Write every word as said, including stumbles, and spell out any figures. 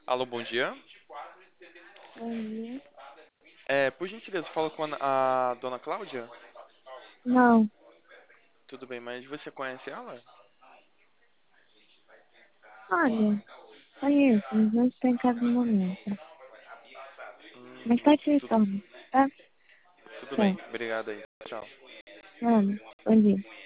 Alô, bom dia. Bom dia. É, por gentileza, fala com a, a dona Cláudia? Não, Tudo bem, mas você conhece ela? olha, conheço, mas não estou em casa no momento. Mas Hum, pode tudo, retorno, tá? tudo bem, Tchau. obrigado aí. Tchau. Nada. Bom dia.